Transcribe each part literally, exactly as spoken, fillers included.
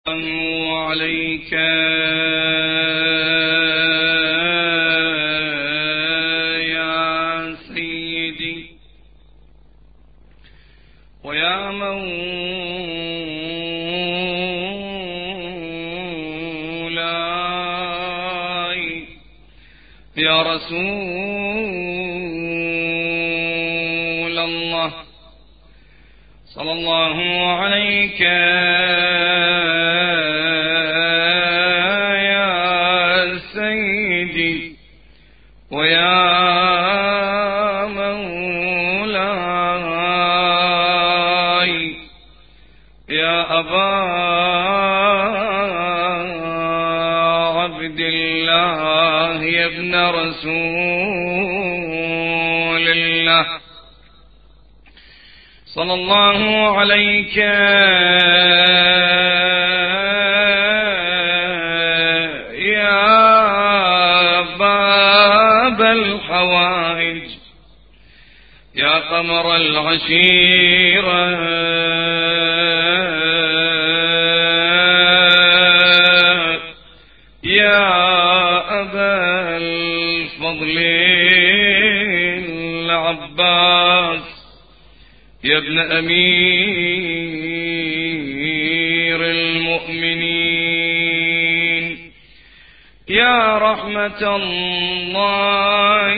عليك يا سيدي ويا مولاي يا رسول الله صلى الله عليك ويا مولاي يا أبا عبد الله يا ابن رسول الله صلى الله عليك الحوائج يا قمر العشيرة يا أبا الفضل العباس يا ابن أمير المؤمنين يا رحمة الله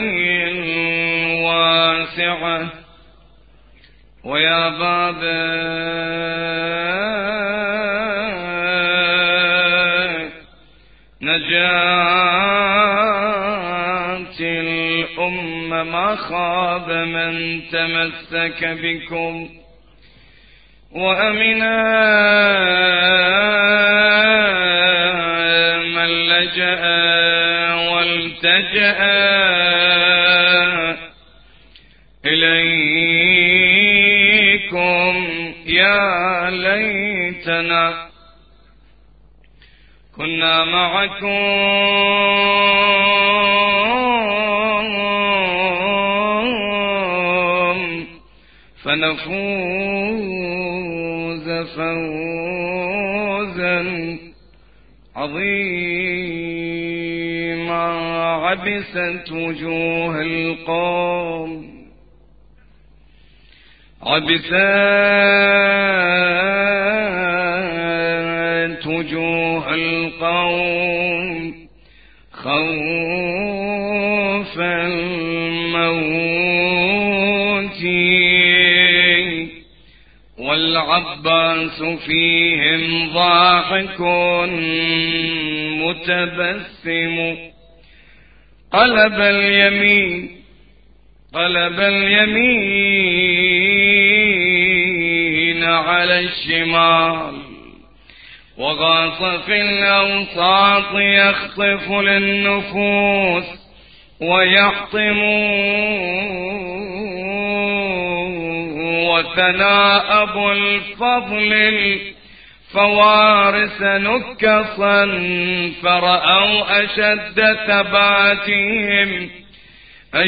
الواسعة ويا باب نجاة الأمة ما خاب من تمسك بكم وأمنا من لجأ والتجأ إليكم يا ليتنا كنا معكم فنفوز فوزا عظيما عبست وجوه القوم عبست وجوه القوم خوف الموت والعباس فيهم ضاحك متبسم قلب اليمين قلب اليمين على الشمال وغاص في الأوساط يخطف للنفوس ويحطم وثناء أبو الفضل الفوارس نكصا فرأوا أشد ثباتهم أن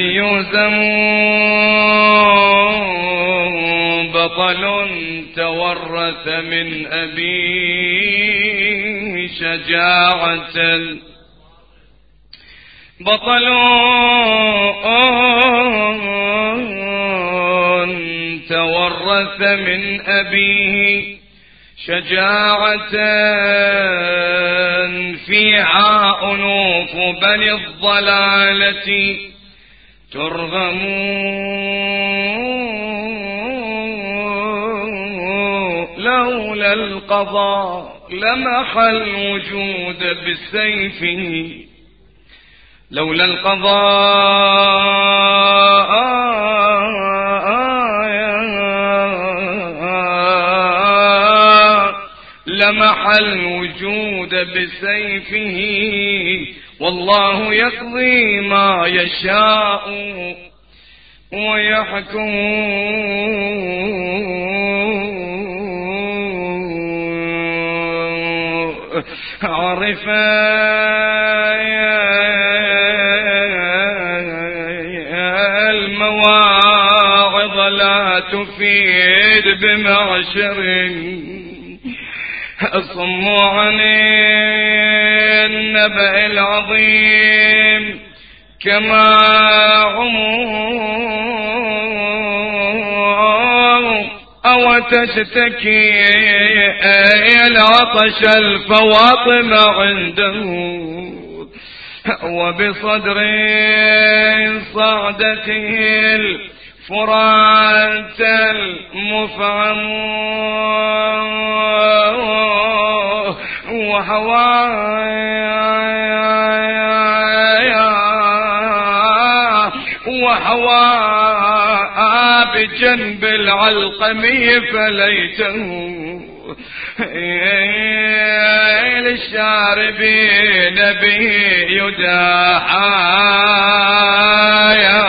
يهزموا بطل تورث من أبيه شجاعة بطل تورث من أبيه شجاعة فيها أنوف بني الضلالة ترغم لولا القضاء لمحى الوجود بسيفه لولا القضاء لمحى الوجود بسيفه والله يقضي ما يشاء ويحكم عرف المواعظ لا تفيد بمعشر صموا عن النبأ العظيم كما عموا أو تشتكي العطش الفواطم عنده وبصدر صعدته الفرات المفعم وهوايا وهواء بجنب العلقمي فليته للشاربين به يداحايا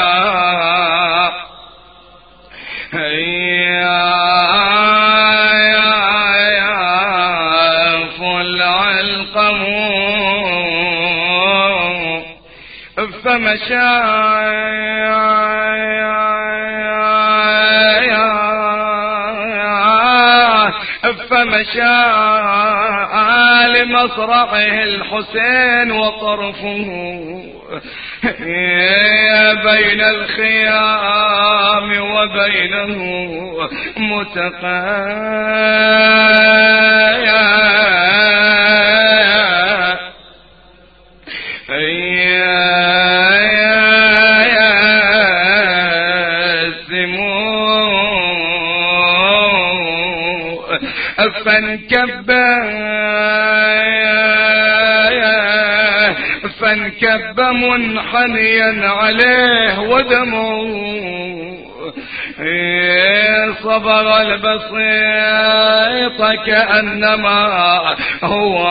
فل علقم فمشى فمشى لمصرعه الحسين وطرفه بين الخيام وبينه متقايا فانكب فانكب منحنيا عليه ودمه صبغ البسيط كأنما هو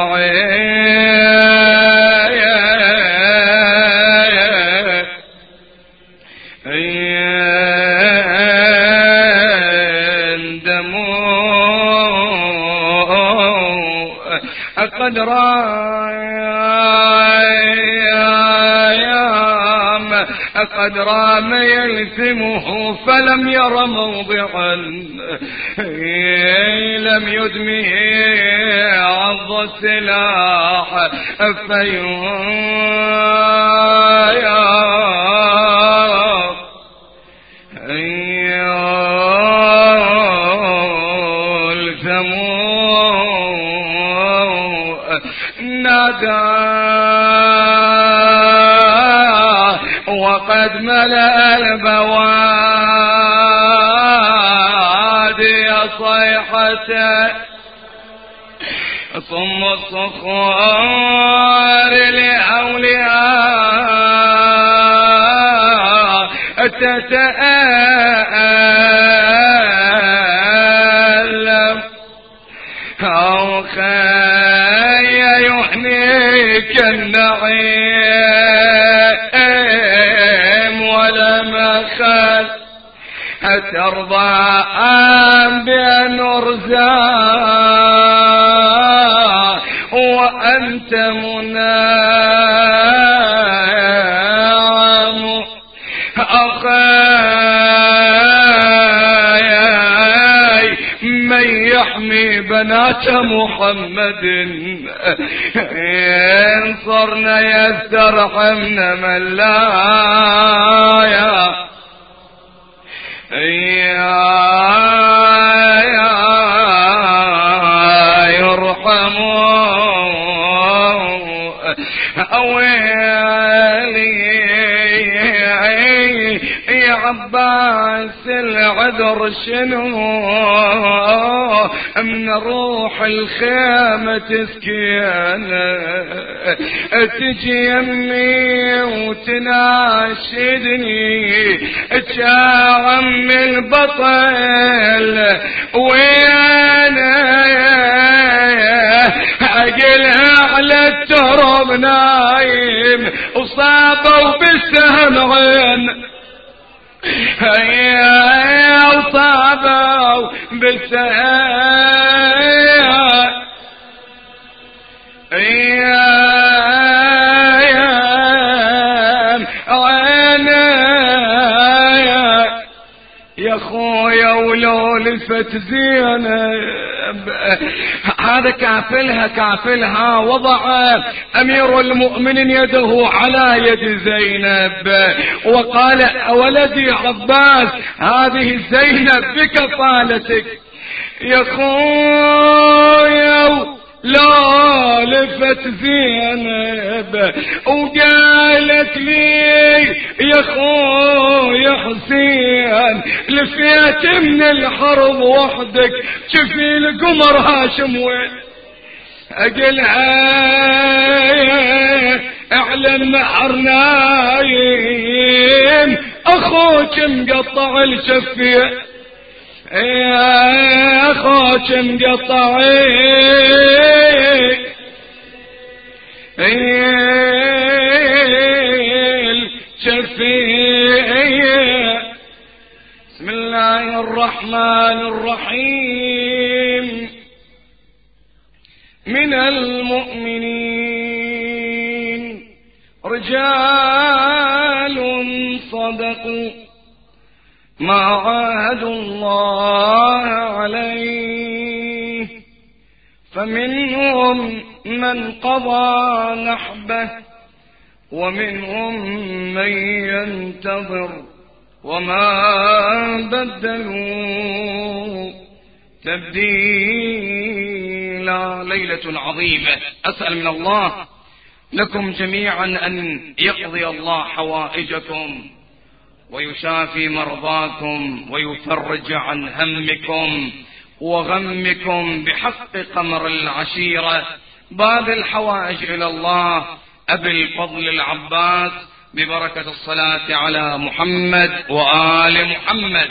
قد رام قد رام يلثمه فلم ير موضعا لم يدمه عض السلاح وقد ملأ البوادي صيحته ثم الصخور لأولياء تتألم أو خي يحنيك النعيم ولم خل أترضى بأن أرزى وأنت منام أخاي من يحمي بنات محمد إن صرنا يسترحمنا من لا يا يا يرحموا أويلي يا عباس العذر شنو من روح الخيمة تسكينا تجي يمي وتناشدني جاعم البطل ويانا عقل على التراب نايم وصابوا بالسهم عين هيا وصابوا بالسهم يا يا خويا ولو لفت زينه زينب. هذا كافلها كافلها. وضع أمير المؤمنين يده على يد زينب وقال: ولدي عباس، هذه زينب بكفالتك. يا خويا لا لفت زينب وقالت لي: يا خويا حسين، لفيت من الحرب وحدك، شفي القمر هاشم وين؟ اقلها اعلن نحر نايم، اخوك مقطع الشفيع، يا اخوك مقطع الشفيع. بسم الله الرحمن الرحيم. من المؤمنين رجال صدقوا ما عاهدوا الله عليه، فمنهم من قضى نحبه ومنهم من ينتظر وما بدلوا تبديلا. ليلة عظيمة، أسأل من الله لكم جميعا أن يقضي الله حوائجكم ويشافي مرضاكم ويفرج عن همكم وغمكم بحق قمر العشيرة. باب الحوائج إلى الله أبي الفضل العباس، ببركة الصلاة على محمد وآل محمد.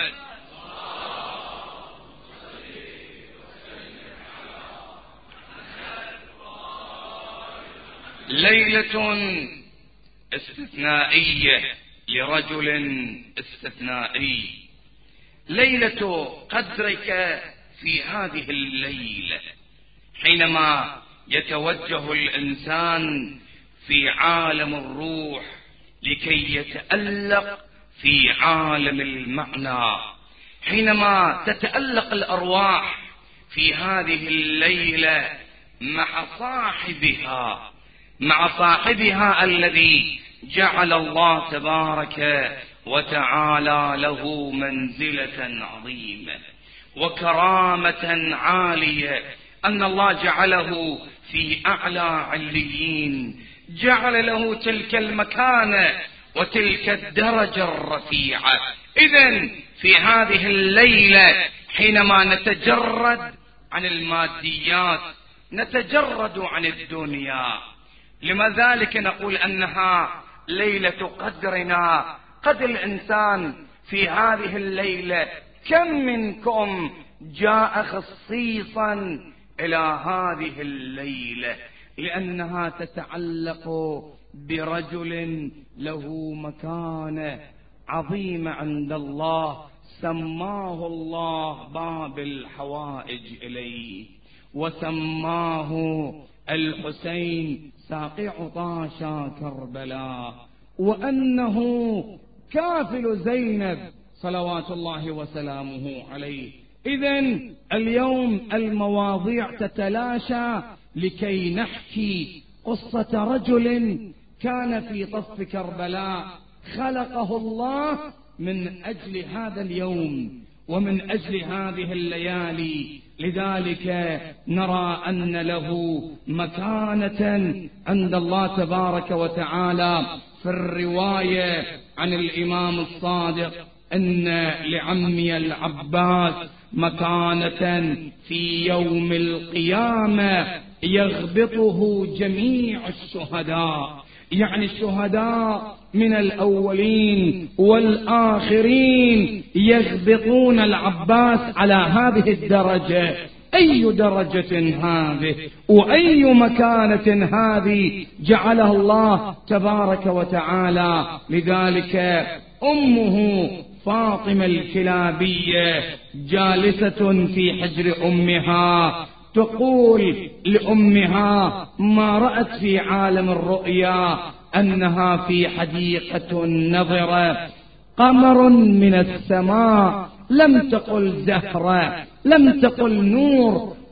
ليلة استثنائية لرجل استثنائي. ليلة قدرك في هذه الليلة حينما يتوجه الإنسان في عالم الروح لكي يتألق في عالم المعنى، حينما تتألق الأرواح في هذه الليلة مع صاحبها مع صاحبها الذي جعل الله تبارك وتعالى له منزلة عظيمة وكرامة عالية، أن الله جعله في أعلى عليين، جعل له تلك المكانة وتلك الدرجة الرفيعة. إذن في هذه الليلة حينما نتجرد عن الماديات، نتجرد عن الدنيا، لما ذلك نقول أنها ليلة قدرنا. قد الإنسان في هذه الليلة كم منكم جاء خصيصا إلى هذه الليلة لأنها تتعلق برجل له مكانة عظيمة عند الله، سماه الله باب الحوائج إليه، وسماه الحسين ساقي عطاشا كربلاء، وأنه كافل زينب صلوات الله وسلامه عليه. إذن اليوم المواضيع تتلاشى لكي نحكي قصة رجل كان في طف كربلاء، خلقه الله من أجل هذا اليوم ومن أجل هذه الليالي، لذلك نرى أن له مكانة عند الله تبارك وتعالى. في الرواية عن الإمام الصادق أن لعمي العباس مكانة في يوم القيامة يغبطه جميع الشهداء، يعني الشهداء من الأولين والآخرين يغبطون العباس على هذه الدرجة. أي درجة هذه وأي مكانة هذه جعلها الله تبارك وتعالى. لذلك أمه فاطمة الكلابية جالسة في حجر أمها تقول لأمها ما رأت في عالم الرؤيا أنها في حديقة نظرة، قمر من السماء، لم تقل زهرة، لم تقل نور،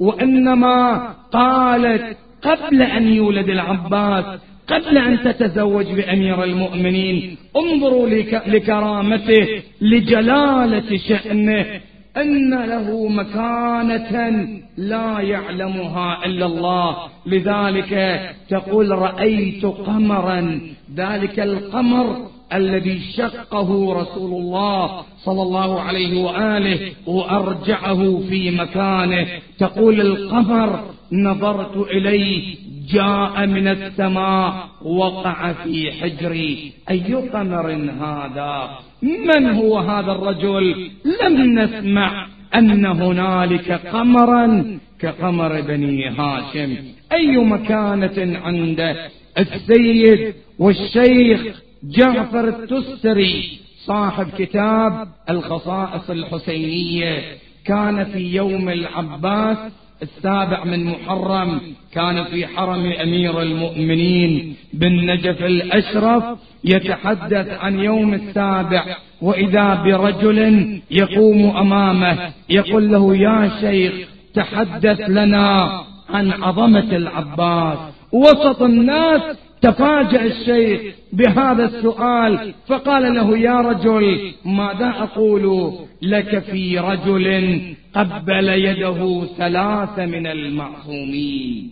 وإنما قالت قبل أن يولد العباس، قبل أن تتزوج بأمير المؤمنين، انظروا لكرامته، لجلالة شأنه، أن له مكانة لا يعلمها إلا الله. لذلك تقول رأيت قمرا، ذلك القمر الذي شقه رسول الله صلى الله عليه وآله وأرجعه في مكانه. تقول القمر نظرت إليه جاء من السماء وقع في حجري. أي قمر هذا؟ من هو هذا الرجل؟ لم نسمع أن هنالك قمرا كقمر بني هاشم. أي مكانة عنده. السيد والشيخ جعفر التستري صاحب كتاب الخصائص الحسينية كان في يوم العباس السابع من محرم، كان في حرم أمير المؤمنين بالنجف الأشرف، يتحدث عن يوم السابع، وإذا برجل يقوم أمامه يقول له يا شيخ تحدث لنا عن عظمة العباس. وسط الناس تفاجأ الشيخ بهذا السؤال، فقال له يا رجل ماذا أقول لك في رجل قبل يده ثلاثة من المعصومين،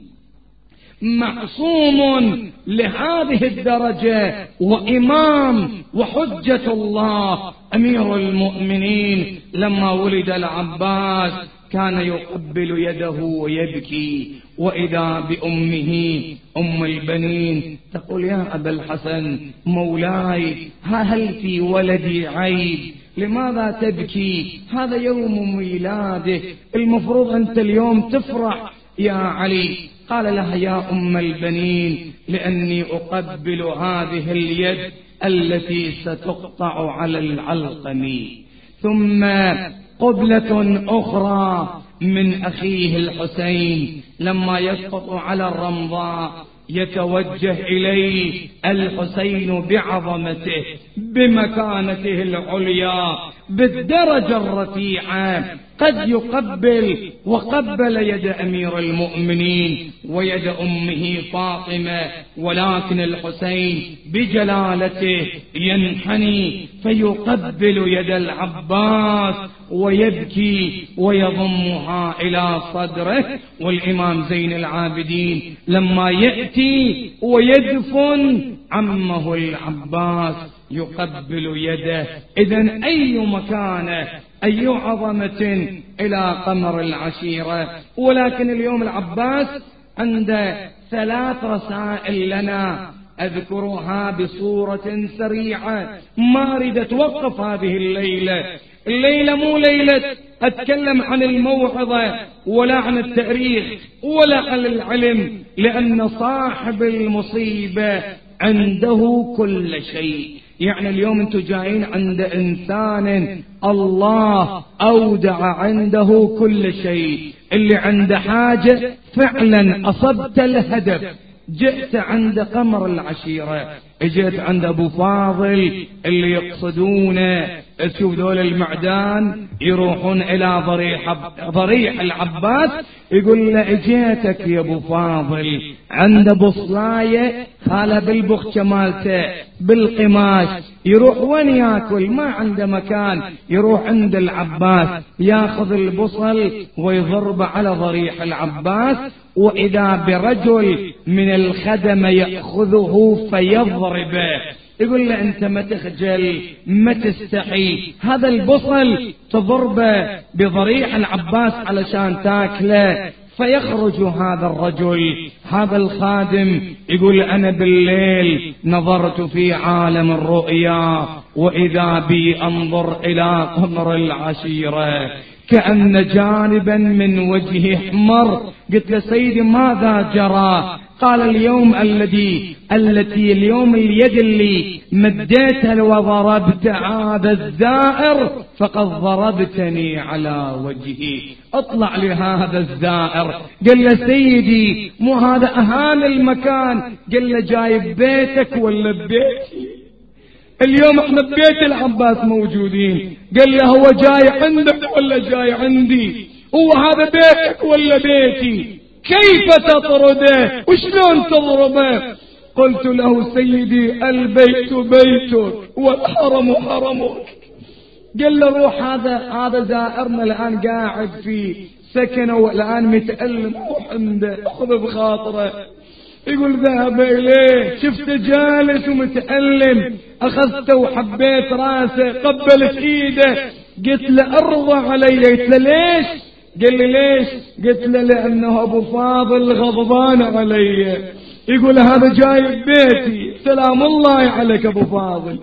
معصوم لهذه الدرجة وإمام وحجة الله أمير المؤمنين. لما ولد العباس كان يقبل يده ويبكي، وإذا بأمه أم البنين تقول يا أبا الحسن مولاي هل في ولدي عيب؟ لماذا تبكي؟ هذا يوم ميلاده، المفروض أنت اليوم تفرح يا علي. قال لها يا أم البنين لأني أقبل هذه اليد التي ستقطع على العلقم. ثم قبلة أخرى من أخيه الحسين لما يسقط على الرمضاء يتوجه إليه الحسين بعظمته بمكانته العليا بالدرجة الرفيعة، قد يقبل وقبل يد أمير المؤمنين ويد أمه فاطمة، ولكن الحسين بجلالته ينحني فيقبل يد العباس ويبكي ويضمها إلى صدره. والإمام زين العابدين لما يأتي ويدفن عمه العباس يقبل يده. إذن أي مكانة، أي عظمة إلى قمر العشيرة. ولكن اليوم العباس عنده ثلاث رسائل لنا أذكرها بصورة سريعة، ما أريد أتوقف هذه الليلة. الليلة مو ليلة أتكلم عن الموعظة ولا عن التاريخ ولا عن العلم، لأن صاحب المصيبة عنده كل شيء. يعني اليوم انتم جايين عند إنسان الله أودع عنده كل شيء، اللي عنده حاجة فعلا أصبت الهدف. جئت عند قمر العشيرة، اجيت عند ابو فاضل اللي يقصدونه. تشوف ذول المعدان يروحون الى ضريح ضريح العباس، يقول له اجيتك يا ابو فاضل عند بصلايه خاله بالبخشه مالته بالقماش، يروح وين ياكل؟ ما عنده مكان، يروح عند العباس ياخذ البصل ويضرب على ضريح العباس، واذا برجل من الخدم ياخذه فيضربه، يقول له انت ما تخجل ما تستحي، هذا البصل تضربه بضريح العباس علشان تاكله. فيخرج هذا الرجل هذا الخادم يقول انا بالليل نظرت في عالم الرؤيا واذا بي انظر الى قمر العشيرة كأن جانبا من وجهه احمر. قلت له سيدي ماذا جرى؟ قال اليوم الذي التي اليوم اليد اللي مديتها وضربت هذا الزائر فقد ضربتني على وجهي، اطلع لهذا الزائر. قال له سيدي مو هذا اهان المكان؟ قال له جايب بيتك ولا ببيتي؟ اليوم احنا ببيت العباس موجودين. قال له هو جاي عندك ولا جاي عندي؟ هو هذا بيتك ولا بيتي؟ كيف تطرده وشلون تضربه؟ قلت له سيدي البيت بيتك والحرم حرمك. قال له روح، هذا هذا زائرنا الآن قاعد في سكنه والآن متألم، روح عنده خذ بخاطره. يقول ذهب إليه، شفته جالس ومتألم، أخذته وحبيت راسه، قبلت إيده، قلت له ارضى علي. قلت له ليش؟ قال لي ليش؟ قلت له لأنه أبو فاضل غضبان علي. يقول هذا جاي ببيتي. سلام الله عليك أبو فاضل.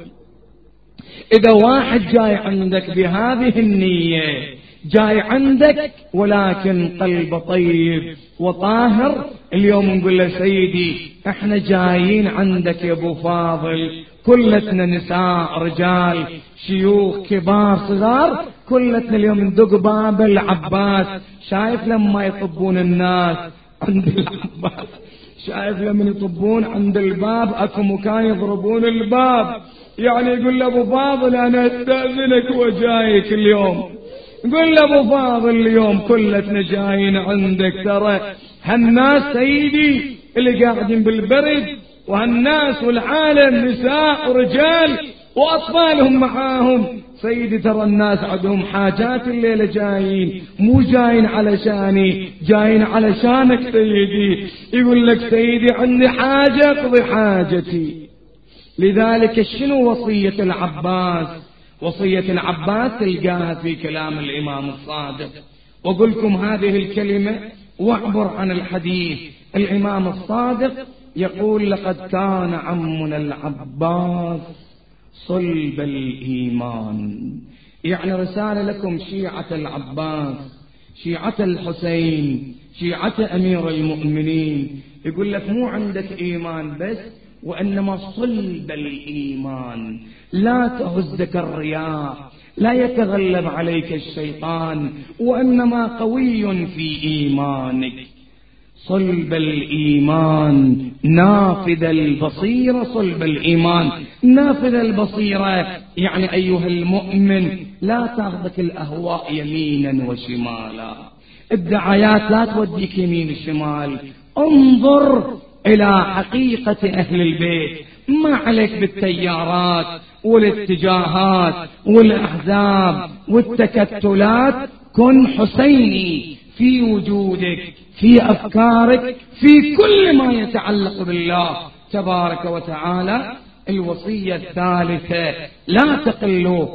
إذا واحد جاي عندك بهذه النية، جاي عندك ولكن قلب طيب وطاهر، اليوم نقول له سيدي احنا جايين عندك يا ابو فاضل، كلتنا نساء رجال شيوخ كبار صغار، كلتنا اليوم ندق باب العباس. شايف لما يطبون الناس عند العباس، شايف لما يطبون عند الباب اكو مكان يضربون الباب، يعني يقول له ابو فاضل انا استاذنك وجايك اليوم. يقول له ابو فاضل اليوم كلتنا جايين عندك، ترى هالناس سيدي اللي قاعدين بالبرد، وهالناس والعالم نساء ورجال واطفالهم معاهم، سيدي ترى الناس عندهم حاجات الليلة، جايين مو جايين علشاني، جايين علشانك سيدي. يقول لك سيدي عندي حاجة اقضي حاجتي. لذلك شنو وصية العباس؟ وصية العباس تلقاها في كلام الإمام الصادق. وقلكم هذه الكلمة واعبر عن الحديث. الإمام الصادق يقول لقد كان عمنا العباس صلب الإيمان. يعني رسالة لكم شيعة العباس، شيعة الحسين، شيعة أمير المؤمنين. يقول لك مو عندك إيمان بس، وإنما صلب الإيمان، لا تهزك الرياح، لا يتغلب عليك الشيطان، وإنما قوي في إيمانك. صلب الإيمان نافذ البصيرة. صلب الإيمان نافذ البصيرة، يعني أيها المؤمن لا تاخذك الأهواء يمينا وشمالا، الدعايات لا توديك يمين وشمال. انظر إلى حقيقة أهل البيت، ما عليك بالتيارات والاتجاهات والأحزاب والتكتلات. كن حسيني في وجودك، في أفكارك، في كل ما يتعلق بالله تبارك وتعالى. الوصية الثالثة لا تقل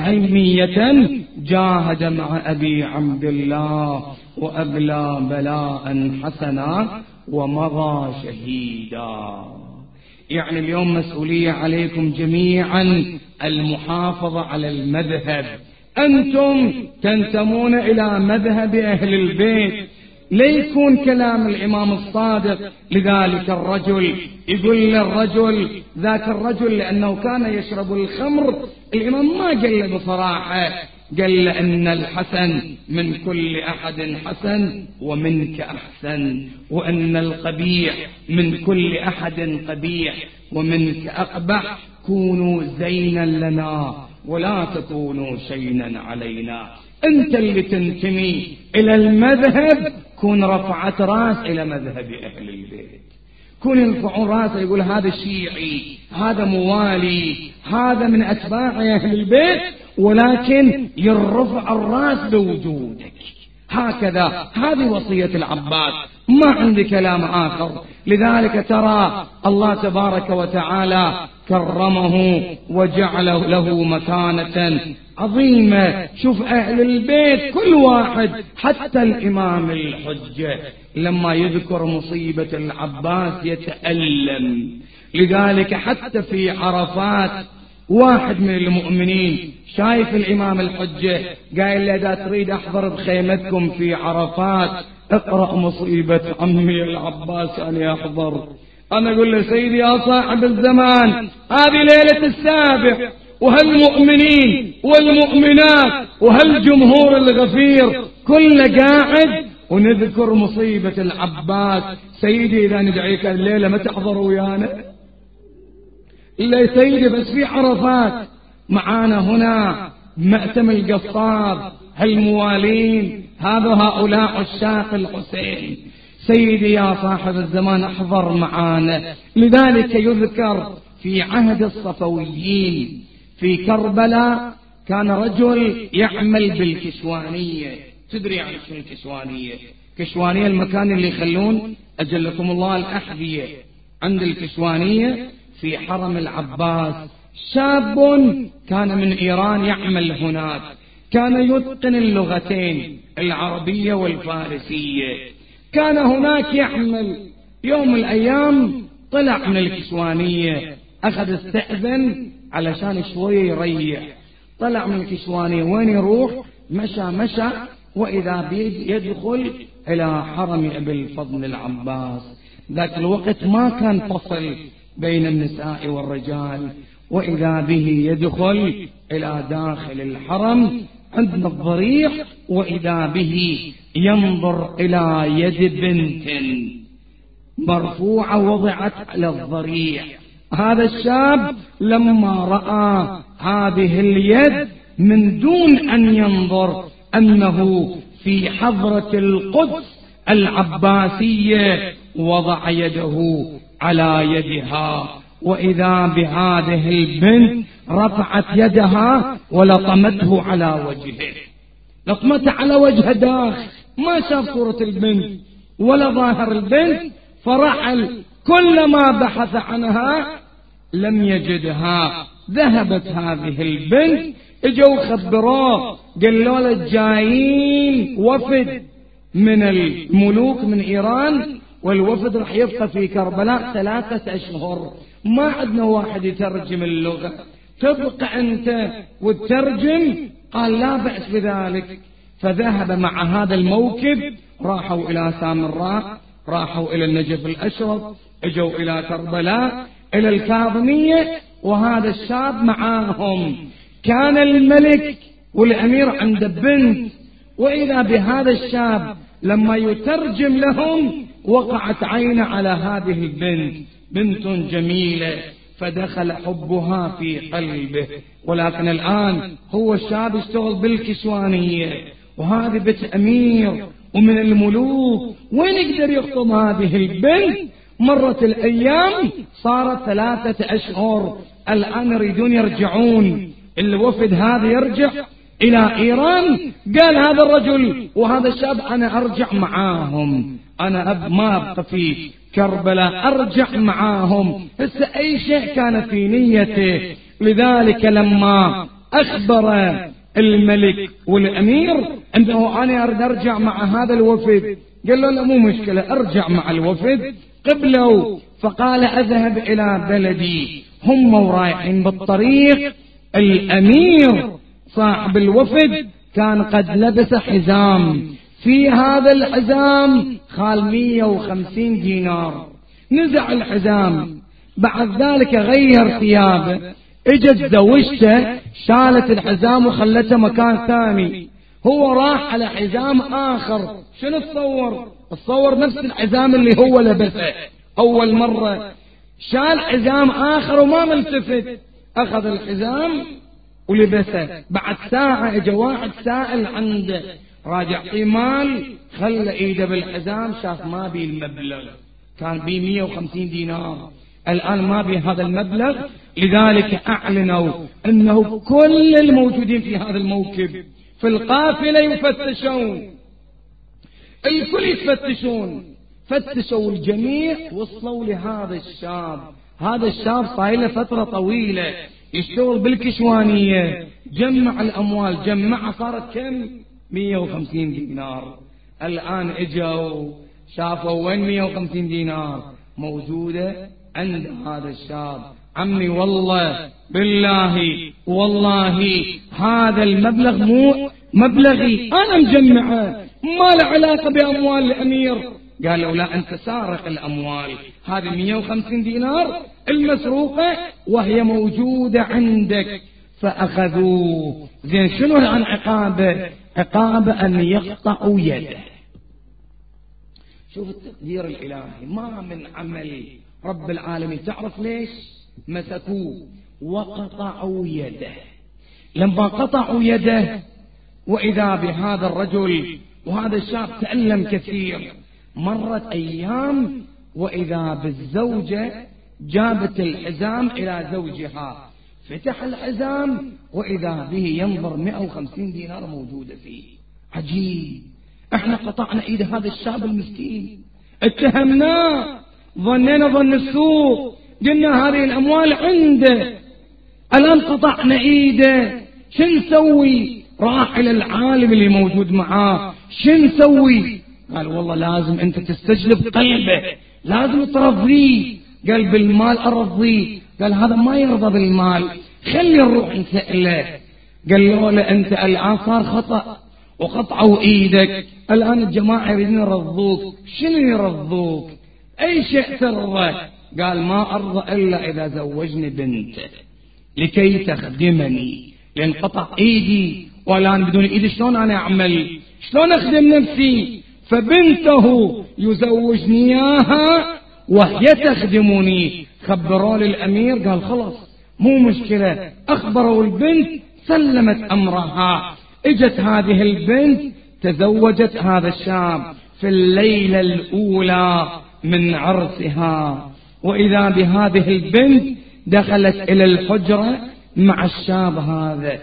أهمية، جاهد مع أبي عبد الله وأبلى بلاء حسنا ومضى شهيدا. يعني اليوم مسؤولية عليكم جميعا المحافظة على المذهب. أنتم تنتمون إلى مذهب أهل البيت، ليكون كلام الإمام الصادق. لذلك الرجل يقول للرجل، ذاك الرجل لأنه كان يشرب الخمر، الإمام ما قال بصراحة، قال أن الحسن من كل أحد حسن ومنك أحسن، وأن القبيح من كل أحد قبيح ومنك أقبح. كونوا زينا لنا ولا تكونوا شينا علينا. أنت اللي تنتمي إلى المذهب، كن رفعت راس إلى مذهب أهل البيت، كن يرفعون راسه يقول هذا شيعي، هذا موالي، هذا من أتباع أهل البيت، ولكن يرفع الراس بوجودك. هكذا هذه وصية العباس، ما عندي كلام آخر. لذلك ترى الله تبارك وتعالى كرمه وجعل له مكانة عظيمة. شوف أهل البيت كل واحد، حتى الإمام الحجة لما يذكر مصيبة العباس يتألم. لذلك حتى في عرفات واحد من المؤمنين شايف الإمام الحجة قال له إذا تريد أحضر بخيمتكم في عرفات اقرأ مصيبة عمي العباس أن يحضر. أنا أقول له سيدي يا صاحب الزمان، هذه ليلة السابع، وهالمؤمنين والمؤمنات وهالجمهور الغفير كل قاعد ونذكر مصيبة العباس. سيدي إذا ندعيك الليلة ما تحضر ويانا؟ إلا يا سيدي بس في عرفات معانا هنا مأتم القصاب، هالموالين هذا هؤلاء عشاق الحسين. سيدي يا صاحب الزمان احضر معانا. لذلك يذكر في عهد الصفويين في كربلاء كان رجل يعمل بالكشوانية. تدري عن شنو الكشوانية؟ كشوانية المكان اللي يخلون أجلكم الله الأحذية عند الكشوانية في حرم العباس. شاب كان من إيران يعمل هناك، كان يتقن اللغتين العربية والفارسية، كان هناك يعمل. يوم من الأيام طلع من الكشوانية، أخذ استأذن علشان شوية يريح. طلع من الكشوانية، وين يروح؟ مشى مشى وإذا بيد يدخل إلى حرم أبي الفضل العباس. ذاك الوقت ما كان فصل بين النساء والرجال، وإذا به يدخل إلى داخل الحرم عند الضريح، وإذا به ينظر إلى يد بنت مرفوعة وضعت على الضريح. هذا الشاب لما رأى هذه اليد من دون أن ينظر أنه في حضرة القدس العباسية وضع يده على يدها، وإذا بهذه البنت رفعت يدها ولطمته على وجهه، لطمته على وجه داخل، ما شاف صورة البنت ولا ظاهر البنت، فرحل كلما بحث عنها لم يجدها. ذهبت هذه البنت، اجوا خبروه قالوا له جايين وفد من الملوك من إيران، والوفد رح يبقى في كربلاء ثلاثة أشهر، ما عندنا واحد يترجم اللغة، تبقى أنت وتترجم. قال لا بأس بذلك. فذهب مع هذا الموكب، راحوا إلى سامراء، راحوا إلى النجف الأشرف، اجوا إلى كربلاء إلى الكاظمية، وهذا الشاب معاهم. كان الملك والأمير عند بنت، وإذا بهذا الشاب لما يترجم لهم وقعت عينه على هذه البنت، بنت جميلة، فدخل حبها في قلبه. ولكن الآن هو الشاب يشتغل بالكشوانية، وهذه بنت أمير ومن الملوك، وين يقدر يخطب هذه البنت؟ مرت الأيام، صارت ثلاثة أشهر. الآن يريدون يرجعون، الوفد هذا يرجع إلى إيران. قال هذا الرجل وهذا الشاب أنا أرجع معاهم، أنا أب ما أبقى في كربلاء، أرجع معاهم. بس أي شيء كان في نيته. لذلك لما أخبر الملك والأمير أنه أنا أريد أرجع مع هذا الوفد، قال له لا مو مشكلة، أرجع مع الوفد. قبلوا، فقال أذهب إلى بلدي. هم ورايحين بالطريق، الأمير صاحب الوفد كان قد لبس حزام، في هذا الحزام خال مية وخمسين دينار. نزع الحزام، بعد ذلك غير ثيابه، اجت زوجته شالت الحزام وخلته مكان ثاني. هو راح على حزام آخر. شنو تصور؟ تصور نفس الحزام اللي هو لبسه أول مرة، شال حزام آخر وما ملتفت، أخذ الحزام ولبسه. بعد ساعة اجى واحد سائل عنده، راجع في مال، خلى ايده بالحزام، شاف ما بي المبلغ، كان بي مية وخمسين دينار، الآن ما بي هذا المبلغ. لذلك أعلنوا أنه كل الموجودين في هذا الموكب في القافلة يفتشون، الكل يفتشون. فتشوا الجميع، وصلوا لهذا الشاب. هذا الشاب صار له فترة طويلة يشتغل بالكشوانية، جمع الأموال، جمع صارت كم؟ مية وخمسين دينار. الآن اجوا شافوا وين مية وخمسين دينار موجودة عند هذا الشاب. عمي والله بالله والله هذا المبلغ مو مبلغي، أنا مجمعه، ما له علاقة بأموال الأمير. قالوا لا، أنت سارق الأموال، هذه مية وخمسين دينار المسروقة وهي موجودة عندك. فأخذوه. زين شنو عن عقابه؟ عقابه أن يقطعوا يده. شوف التقدير الإلهي، ما من عمل رب العالمين. تعرف ليش؟ مسكوه وقطعوا يده. لما قطعوا يده، وإذا بهذا الرجل وهذا الشاب تألم كثير. مرت أيام وإذا بالزوجة جابت الحزام إلى زوجها، فتح الحزام وإذا به ينظر مئة وخمسين دينار موجودة فيه. عجيب، احنا قطعنا ايد هذا الشاب المسكين، اتهمناه، ظنينا ظن السوء، قلنا هذه الأموال عنده، الآن قطعنا ايده، شو نسوي؟ راح إلى العالم اللي موجود معاه، شو نسوي؟ قال والله لازم أنت تستجلب قلبه، لازم ترضيه. قال بالمال أرضيه. قال هذا ما يرضى بالمال، خلي نروح نسأله. قال له لا، أنت الآن صار خطأ وقطعوا إيدك، الآن الجماعة يريدون يرضوك، شنو يرضوك؟ أي شيء ترضى؟ قال ما أرضى إلا إذا زوجني بنته لكي تخدمني، لأن قطع إيدي والآن بدون إيدي شلون أنا أعمل؟ شلون أخدم نفسي؟ فبنته يزوجني إياها وهي تخدمني. خبروا للأمير، قال خلاص مو مشكلة. أخبروا البنت، سلمت أمرها. اجت هذه البنت تزوجت هذا الشاب في الليلة الأولى من عرسها، وإذا بهذه البنت دخلت إلى الحجرة مع الشاب هذا،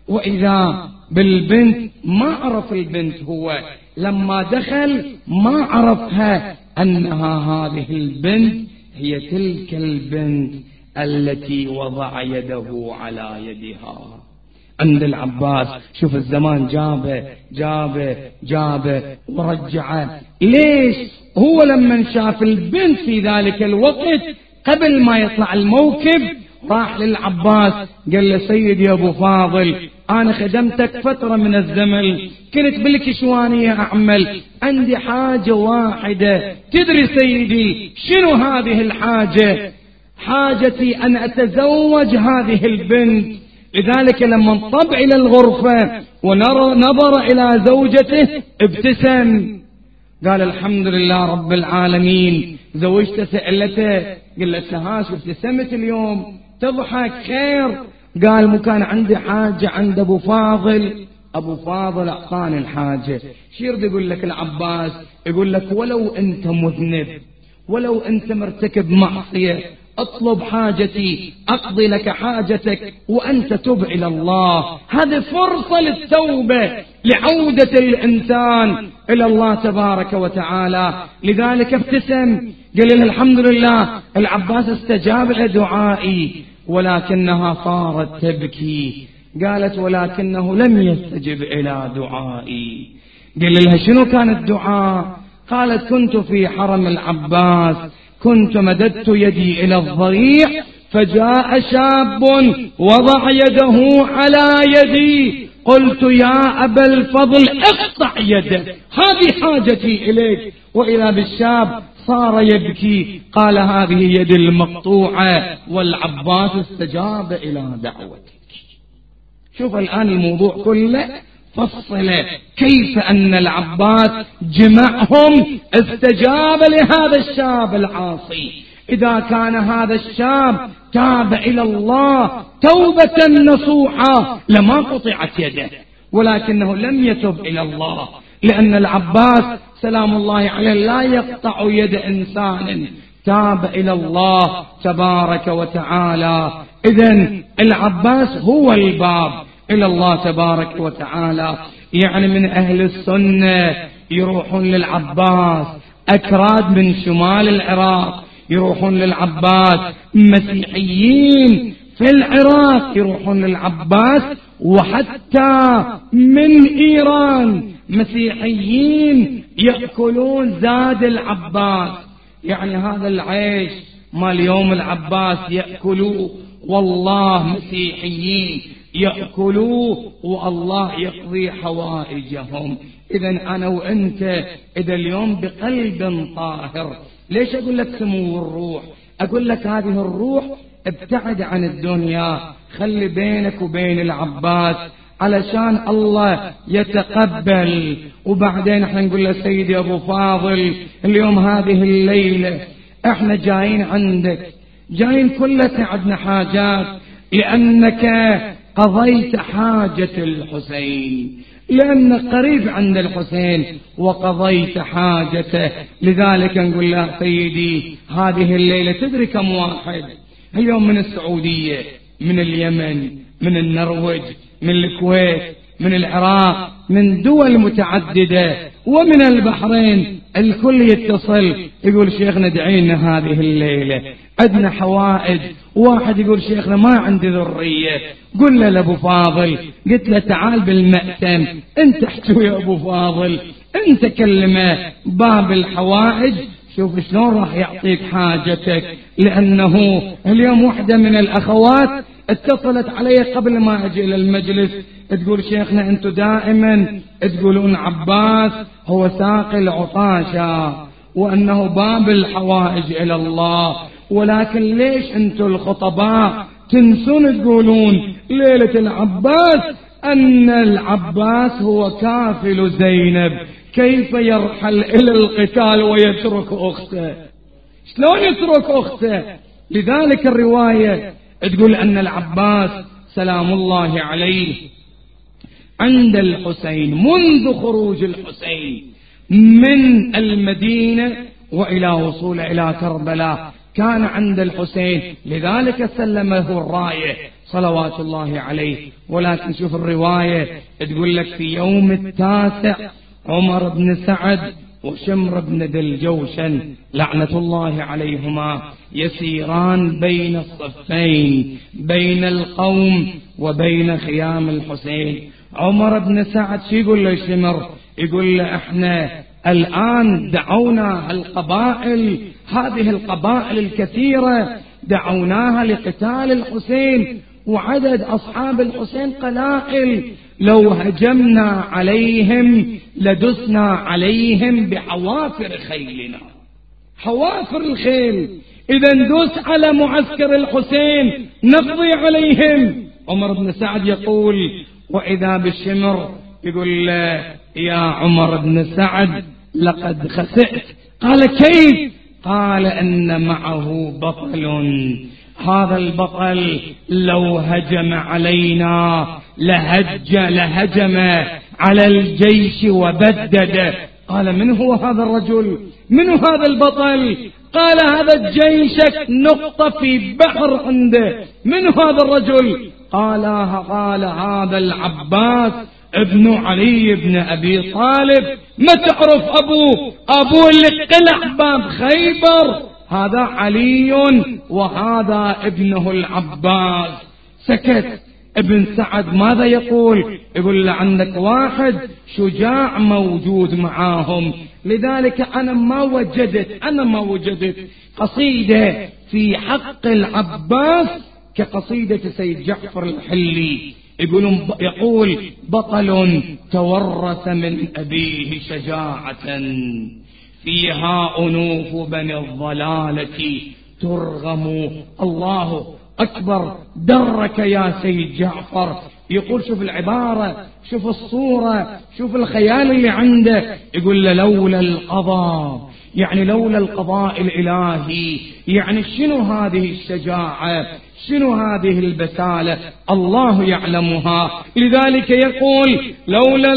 وإذا بالبنت ما عرف البنت هو، لما دخل ما عرفها أنها هذه البنت هي تلك البنت التي وضع يده على يدها عند العباس. شوف الزمان جابه جابه جابه ورجعه. ليش؟ هو لما شاف البنت في ذلك الوقت قبل ما يطلع الموكب راح للعباس قال له سيدي أبو فاضل، أنا خدمتك فترة من الزمن، كنت بالكشوانية أعمل، عندي حاجة واحدة. تدري سيدي شنو هذه الحاجة؟ حاجتي أن أتزوج هذه البنت. لذلك لما انطب إلى الغرفة ونظر إلى زوجته ابتسم، قال الحمد لله رب العالمين. زوجته سألته، قال له سهاش ابتسمت اليوم تضحك خير؟ قال مو كان عندي حاجة عند أبو فاضل، أبو فاضل أعطاني الحاجة. شير يقول لك العباس، يقول لك ولو أنت مذنب، ولو أنت مرتكب معصية، اطلب حاجتي أقضي لك حاجتك وأنت تب إلى الله. هذه فرصة للتوبة، لعودة الإنسان إلى الله تبارك وتعالى. لذلك ابتسم، قال له الحمد لله العباس استجاب لدعائي، ولكنها صارت تبكي. قالت ولكنه لم يستجب إلى دعائي. قال لها شنو كان الدعاء؟ قالت كنت في حرم العباس، كنت مددت يدي إلى الضريح، فجاء شاب وضع يده على يدي، قلت يا أبا الفضل اقطع يده، هذه حاجتي إليك. وإذا بالشاب صار يبكي، قال هذه يد المقطوعة، والعباس استجاب إلى دعوتك. شوف الآن الموضوع كله فصله، كيف أن العباس جمعهم استجاب لهذا الشاب العاصي. إذا كان هذا الشاب تاب إلى الله توبة نصوحة لما قطعت يده، ولكنه لم يتب إلى الله، لأن العباس سلام الله عليه لا يقطع يد إنسان تاب إلى الله تبارك وتعالى. إذن العباس هو الباب إلى الله تبارك وتعالى. يعني من أهل السنة يروحون للعباس، أكراد من شمال العراق يروحون للعباس، مسيحيين في العراق يروحون للعباس، وحتى من إيران مسيحيين يأكلون زاد العباس. يعني هذا العيش ما اليوم العباس يأكلوه، والله مسيحيين يأكلوه والله يقضي حوائجهم. إذن أنا وأنت إذا اليوم بقلب طاهر، ليش أقول لك سمو الروح؟ أقول لك هذه الروح ابتعد عن الدنيا، خلي بينك وبين العباس علشان الله يتقبل. وبعدين احنا نقول له سيدي أبو فاضل اليوم هذه الليلة احنا جايين عندك، جايين كلنا عندنا حاجات، لأنك قضيت حاجة الحسين، لأن قريب عند الحسين وقضيت حاجته. لذلك نقول له سيدي هذه الليلة تدري كم واحد اليوم من السعودية، من اليمن، من النرويج، من الكويت، من العراق، من دول متعددة ومن البحرين، الكل يتصل يقول شيخنا ادعينا هذه الليلة عندنا حوائج. واحد يقول شيخنا ما عندي ذرية، قل له لأبو فاضل، قلت له تعال بالمأتم انت احكي يا أبو فاضل، انت كلمه باب الحوائج، شوف شلون راح يعطيك حاجتك. لأنه اليوم واحدة من الأخوات اتصلت علي قبل ما أجي إلى المجلس تقول شيخنا أنتم دائما تقولون عباس هو ساقي العطاشة وأنه باب الحوائج إلى الله، ولكن ليش أنتم الخطباء تنسون تقولون ليلة العباس أن العباس هو كافل زينب، كيف يرحل إلى القتال ويترك أخته؟ شلون يترك أخته؟ لذلك الرواية تقول أن العباس سلام الله عليه عند الحسين منذ خروج الحسين من المدينة وإلى وصول إلى كربلاء كان عند الحسين، لذلك سلمه الراية صلوات الله عليه. ولكن شوف الرواية تقول لك في يوم التاسع عمر بن سعد وشمر بن ذي الجوشن لعنة الله عليهما يسيران بين الصفين بين القوم وبين خيام الحسين. عمر بن سعد شو يقول له شمر؟ يقول له احنا الآن دعونا القبائل، هذه القبائل الكثيرة دعوناها لقتال الحسين وعدد أصحاب الحسين قلائل، لو هجمنا عليهم لدسنا عليهم بحوافر خيلنا. حوافر الخيل إذا ندوس على معسكر الحسين نقضي عليهم. عمر بن سعد يقول وإذا بالشمر يقول له يا عمر بن سعد لقد خسئت. قال كيف؟ قال أن معه بطل، هذا البطل لو هجم علينا لهج لهجم على الجيش وبدد. قال من هو هذا الرجل؟ من هذا البطل؟ قال هذا جيشك نقطة في بحر عنده. من هذا الرجل؟ قال قال هذا العباس ابن علي بن أبي طالب. ما تعرف أبوه؟ أبوه اللي قلع باب خيبر، هذا علي وهذا ابنه العباس. سكت. ابن سعد ماذا يقول؟ يقول له عندك واحد شجاع موجود معاهم. لذلك أنا ما وجدت أنا ما وجدت قصيدة في حق العباس كقصيدة سيد جعفر الحلي. يقولون يقول بطل تورث من أبيه شجاعة فيها أنوف بني الضلالة ترغم. الله أكبر، درك يا سيد جعفر. يقول شوف العبارة، شوف الصورة، شوف الخيال اللي عنده. يقول له لولا القضاء، يعني لولا القضاء الإلهي، يعني شنو هذه الشجاعة، شنو هذه البسالة؟ الله يعلمها. لذلك يقول لولا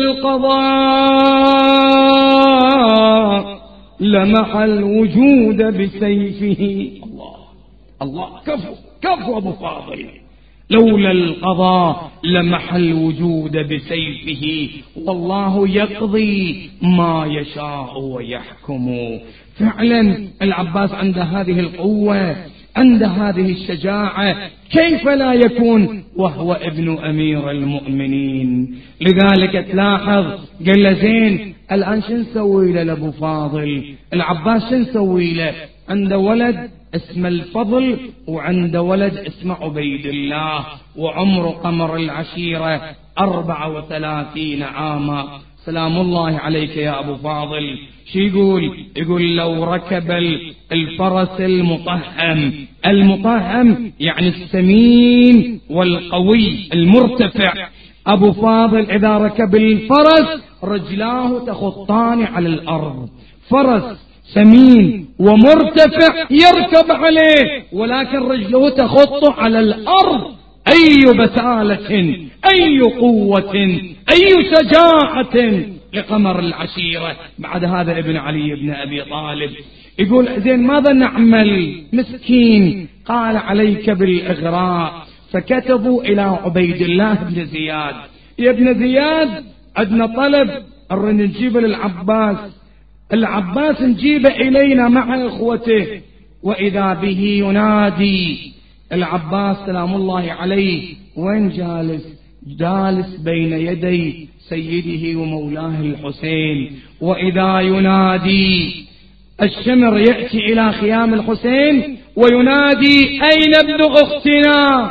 القضاء لمحى الوجود بسيفه. الله الله كفو كفو أبو فاضل. لولا القضاء لمحى الوجود بسيفه، والله يقضي ما يشاء ويحكم. فعلا العباس عنده هذه القوة، عنده هذه الشجاعة، كيف لا يكون وهو ابن أمير المؤمنين؟ لذلك تلاحظ قال له زين الآن شو نسوي له لأبو فاضل؟ العباس شو نسوي له؟ عنده ولد اسمه الفضل وعنده ولد اسمه عبيد الله وعمر قمر العشيرة أربعة وثلاثين عاما. سلام الله عليك يا أبو فاضل. شو يقول؟ يقول لو ركب الفرس المطهم، المطهم يعني السمين والقوي المرتفع. أبو فاضل إذا ركب الفرس رجلاه تخطان على الأرض، فرس سمين ومرتفع يركب عليه ولكن رجله تخط على الأرض. أي بسالة، أي قوة، أي شجاعة لقمر العشيرة. بعد هذا ابن علي بن أبي طالب يقول زين ماذا نعمل؟ مسكين. قال عليك بالإغراء. فكتبوا إلى عبيد الله بن زياد: يا ابن زياد عندنا طلب أن نجيب للعباس، العباس نجيبه إلينا مع إخوته. وإذا به ينادي. العباس سلام الله عليه وين جالس؟ جالس بين يدي سيده ومولاه الحسين. وإذا ينادي الشمر يأتي إلى خيام الحسين وينادي: أين ابن أختنا؟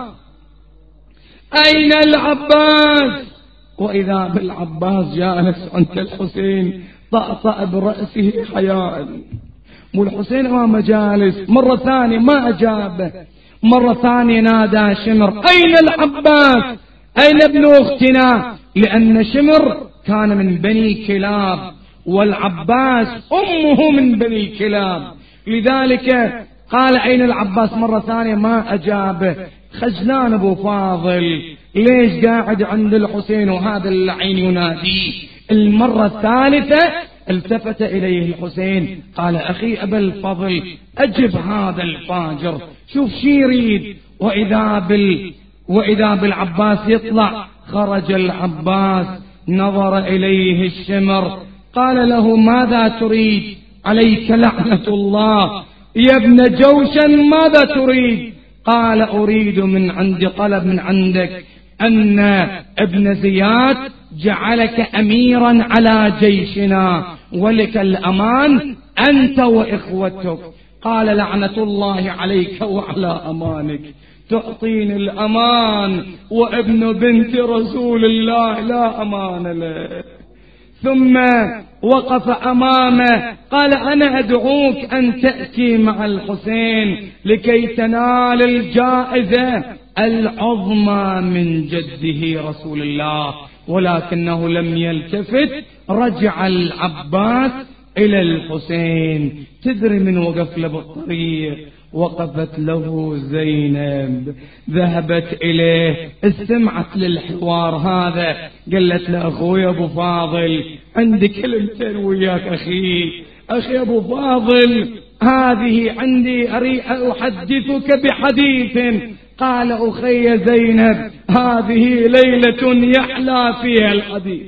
أين العباس؟ وإذا بالعباس جالس عند الحسين طأطأ برأسه حياء، والحسين أمام جالس. مرة ثانية ما أجابه، مرة ثانية نادى شمر: أين العباس؟ أين ابن أختنا؟ لأن شمر كان من بني كلاب والعباس أمه من بني كلاب، لذلك قال: أين العباس؟ مرة ثانية ما أجابه. خجلان أبو فاضل، ليش قاعد عند الحسين وهذا اللعين يناديه؟ المرة الثالثة التفت إليه الحسين قال: أخي أبا الفضل أجب هذا الفاجر، شوف شي يريد. وإذا بال وإذا بالعباس يطلع. خرج العباس نظر إليه الشمر قال له: ماذا تريد؟ عليك لعنة الله يا ابن جوشن، ماذا تريد؟ قال: أريد من عند طلب من عندك أن ابن زياد جعلك أميرا على جيشنا ولك الأمان أنت وإخوتك. قال: لعنة الله عليك وعلى أمانك، تعطيني الأمان وابن بنت رسول الله لا أمان له. ثم وقف أمامه قال: أنا أدعوك أن تأتي مع الحسين لكي تنال الجائزة العظمى من جده رسول الله. ولكنه لم يلتفت، رجع العباس إلى الحسين. تدري من وقف له بالطريق؟ وقفت له زينب، ذهبت إليه، استمعت للحوار هذا، قالت له: أخوي أبو فاضل عندي كلمتين وياك. أخي أخي أبو فاضل، هذه عندي أريد أحدثك بحديث. قال: أخي زينب، هذه ليلة يحلى فيها الحديث،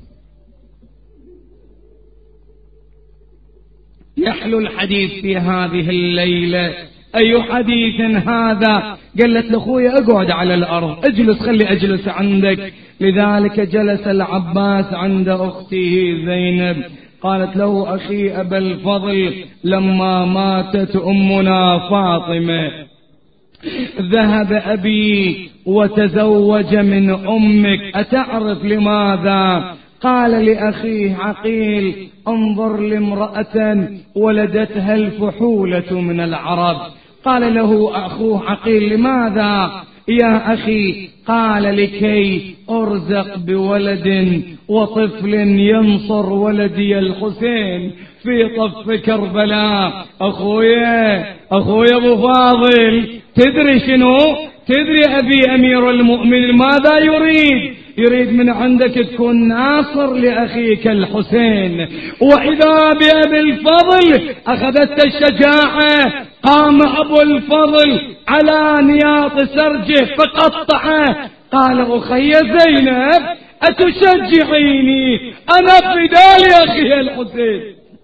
يحلو الحديث في هذه الليلة. أي حديث هذا؟ قالت لأخوي: أقعد على الأرض، اجلس، خلي أجلس عندك. لذلك جلس العباس عند أخته زينب. قالت له: أخي أبا الفضل، لما ماتت أمنا فاطمة ذهب أبي وتزوج من أمك، أتعرف لماذا؟ قال لأخيه عقيل: انظر لامرأة ولدتها الفحولة من العرب. قال له أخوه عقيل: لماذا يا أخي؟ قال: لكي أرزق بولد وطفل ينصر ولدي الحسين في طف كربلاء. أخويا أخويا أبو فاضل، تدري شنو؟ تدري أبي أمير المؤمنين ماذا يريد؟ يريد من عندك تكون ناصر لأخيك الحسين. وإذا بأبي الفضل أخذت الشجاعة، قام أبو الفضل على نياط سرجه فقطعه. قال: أخي زينب، أتشجعيني؟ أنا فداء لأخي الحسين.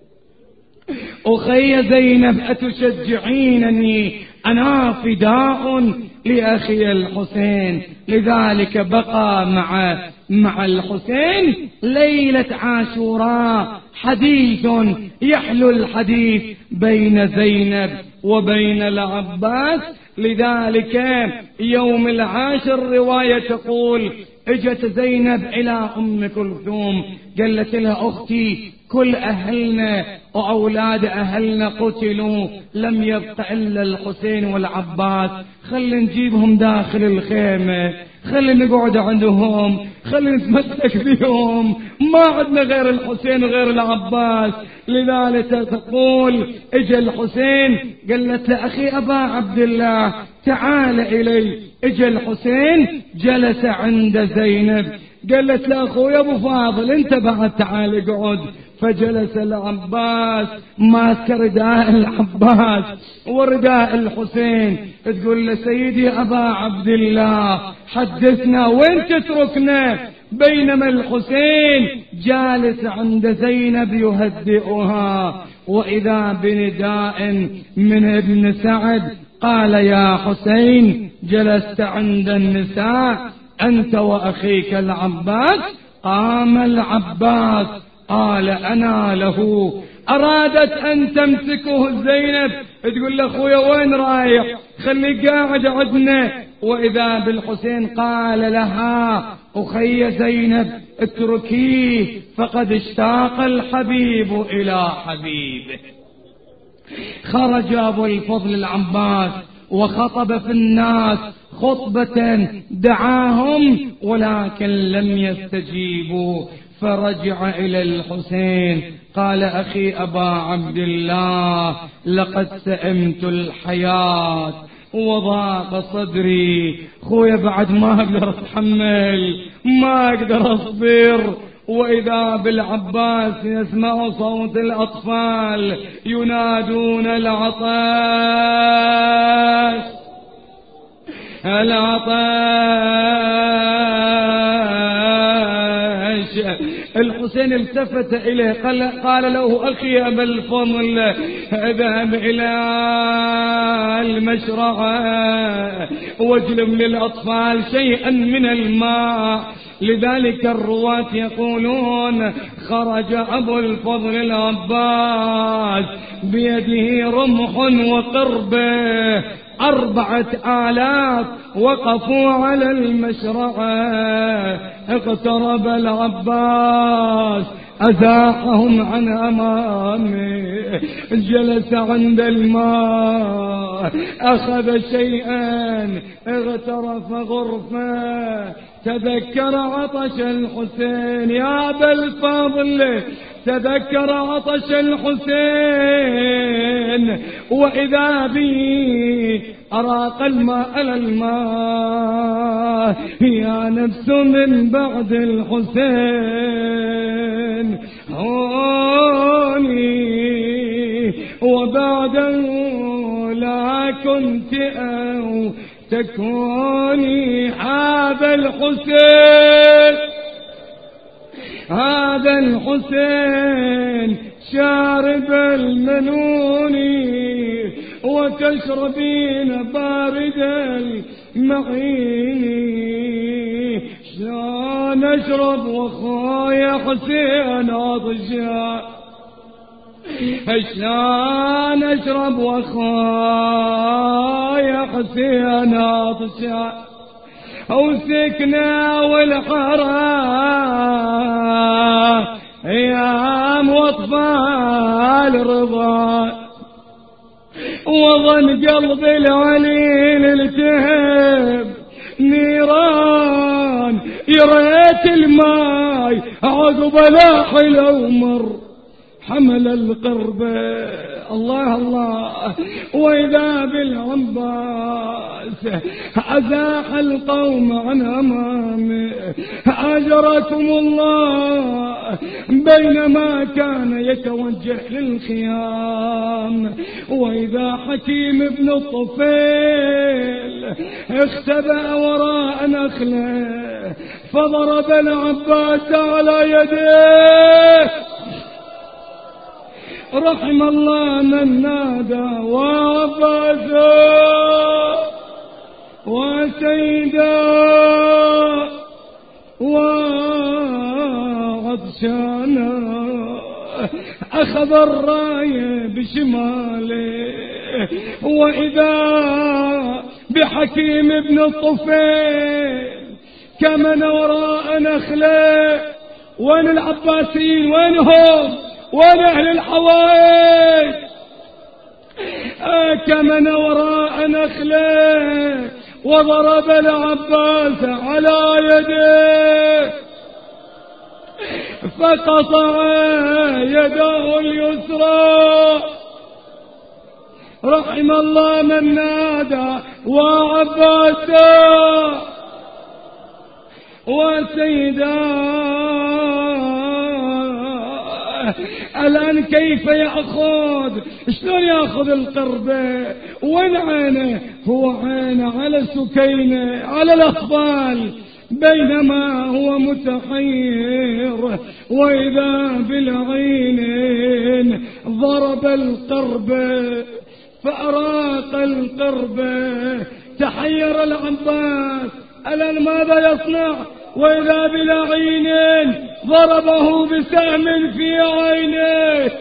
أخي زينب، أتشجعينني؟ أنا فداء لأخي الحسين. لذلك بقى مع مع الحسين ليلة عاشوراء حديث يحلو الحديث بين زينب وبين العباس. لذلك يوم العاشر رواية تقول: اجت زينب إلى أم كلثوم قالت لها: أختي، كل أهلنا وأولاد أهلنا قتلوا، لم يبق إلا الحسين والعباس، خلي نجيبهم داخل الخيمة، خلي نقعد عندهم، خلي نتمسك بهم، ما عندنا غير الحسين وغير العباس. لذلك تقول: اجى الحسين قالت له: أخي أبا عبد الله، تعال إلي. اجى الحسين جلس عند زينب، قالت له اخويا ابو فاضل انت بعد تعال اقعد. فجلس العباس ماسك رداء العباس ورداء الحسين، تقول له سيدي ابا عبد الله حدثنا وين تتركنا، بينما الحسين جالس عند زينب يهدئها، واذا بنداء من ابن سعد قال يا حسين جلست عند النساء أنت وأخيك العباس؟ قام العباس قال أنا له. أرادت أن تمسكه زينب، تقول له أخويا وين رايح، خليك قاعد عندنا. وإذا بالحسين قال لها أخي زينب اتركيه فقد اشتاق الحبيب إلى حبيبه. خرج أبو الفضل العباس وخطب في الناس خطبة دعاهم ولكن لم يستجيبوا، فرجع إلى الحسين قال أخي أبا عبد الله لقد سئمت الحياة وضاق صدري، خويا بعد ما أقدر أتحمل ما أقدر أصبر. وإذا بالعباس يسمع صوت الأطفال ينادون العطاش العطاش. الحسين التفت إليه قال, قال له أخي أبا الفضل اذهب إلى المشرعة واجلب للأطفال شيئا من الماء. لذلك الرواة يقولون خرج أبو الفضل العباس بيده رمح وقربه أربعة آلاف وقفوا على المشرعة. اقترب العباس أزاحهم عن أمامه، جلس عند الماء أخذ شيئا اغترف غرفة، تذكر عطش الحسين يا أبا الفضل، تذكر عطش الحسين وإذا به أراق الماء على الماء. يا نفس من بعد الحسين هوني وبعده لا كنت أو تكوني. هذا الحسين هذا الحسين شارب المنون وتشربين بارد المعين. شلون اشرب وخايا حسين عطشان، شلون اشرب وخايا حسين عطشان. وسكنا والحرام ايام واطفال رضا، وظن قلبي العليل التهب نيران. يريت الماي عقب لاح الأمر حمل القربة. الله الله. وإذا بالعباس أزاح القوم عن أمامه أجركم الله بينما كان يتوجه للخيام. وإذا حكيم بن الطفيل اختبأ وراء نخله فضرب العباس على يديه. رحم الله من نادى وعباسا وسيدا وعطشانا. أخذ الراية بشماله وإذا بحكيم بن الطفيل كمن وراء نخله. وين العباسيين وينهم؟ وين أهل الحوائج؟ كمن وراء نخله وضرب العباس على يده فقطع يده اليسرى رحم الله من نادى وعباسا وسيدا. الآن كيف يأخذ؟ شلون يأخذ القربة؟ وين عينه؟ هو عينه على سكينة على الأطفال، بينما هو متحير وإذا بالعينين ضرب القربة فأراق القربة. تحير العباس الآن ماذا يصنع؟ وإذا بالعينين ضربه بسهم في عينه.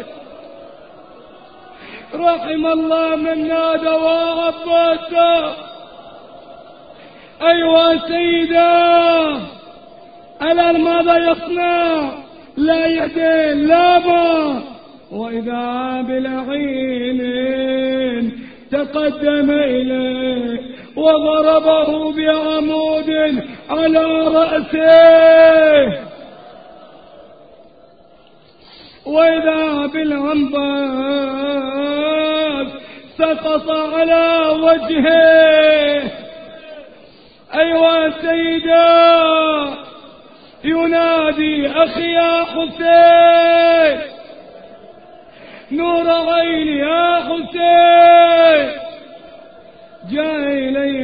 رحم الله من نادى وعباسا. أيها سيدا، الآن ماذا يصنع؟ لا يدين لا ما. وإذا بالعينين تقدم إليه وضربه بعمود على رأسه. وإذا بالعنباس سقط على وجهه. أيها سيدا، ينادي أخي يا حسين، نور عيني يا حسين. جاء إليه